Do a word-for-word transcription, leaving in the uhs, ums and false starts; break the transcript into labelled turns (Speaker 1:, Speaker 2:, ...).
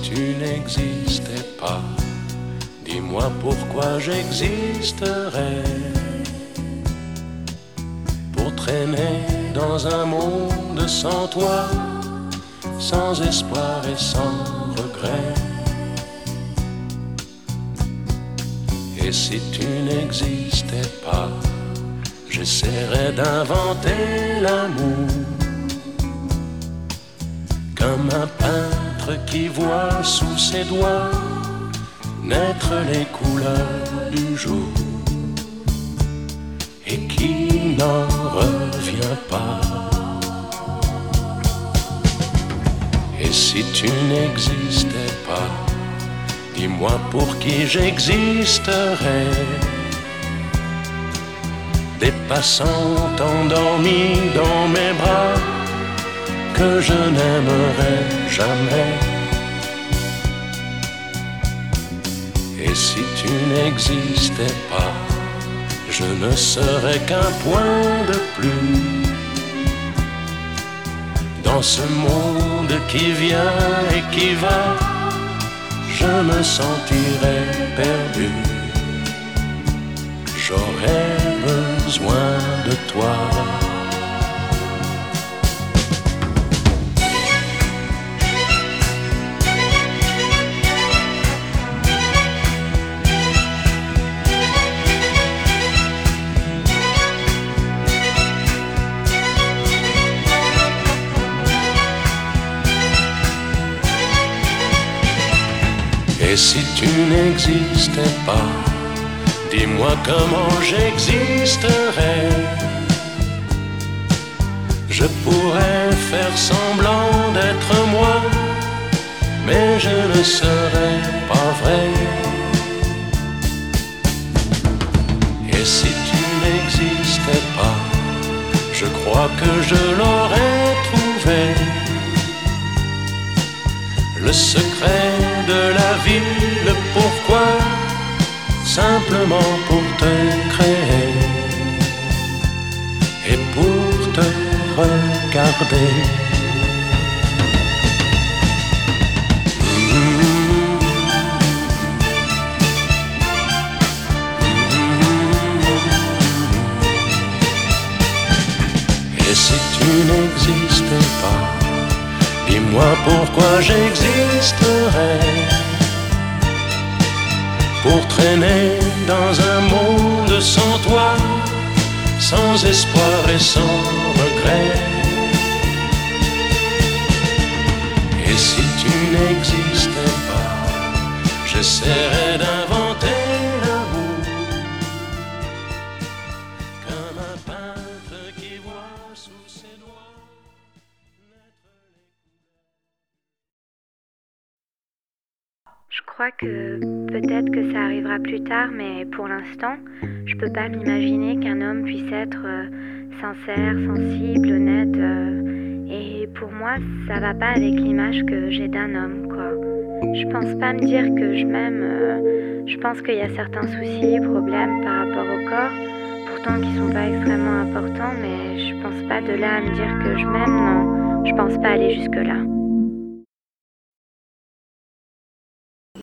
Speaker 1: tu n'existais pas, dis-moi pourquoi j'existerais. Pour traîner dans un monde sans toi, sans espoir et sans regret. Et si tu n'existais pas, j'essaierais d'inventer l'amour, comme un peintre qui voit sous ses doigts naître les couleurs du jour et qui n'en revient pas. Et si tu n'existais pas, dis-moi pour qui j'existerais. Des passants endormis dans mes bras que je n'aimerais jamais. Et si tu n'existais pas, je ne serais qu'un point de plus dans ce monde qui vient et qui va. Je me sentirais perdu, j'aurais besoin de toi. Et si tu n'existais pas, dis-moi comment j'existerais. Je pourrais faire semblant d'être moi, mais je ne serais pas vrai. Et si tu n'existais pas, je crois que je l'aurais trouvé. Le secret de la vie, le pourquoi, simplement pour te créer et pour te regarder. Et si tu n'existais pas, dis-moi pourquoi j'existerais. Pour traîner dans un monde sans toi, sans espoir et sans regret. Et si tu n'existais pas, j'essaierais d'inventer l'amour, comme un peintre qui voit sous ses doigts.
Speaker 2: Je crois que peut-être que ça arrivera plus tard, mais pour l'instant, je peux pas m'imaginer qu'un homme puisse être euh, sincère, sensible, honnête. Euh, et pour moi, ça va pas avec l'image que j'ai d'un homme, quoi. Je pense pas me dire que je m'aime. Euh, je pense qu'il y a certains soucis, problèmes par rapport au corps, pourtant qui sont pas extrêmement importants, mais je pense pas de là à me dire que je m'aime, non. Je pense pas aller jusque-là.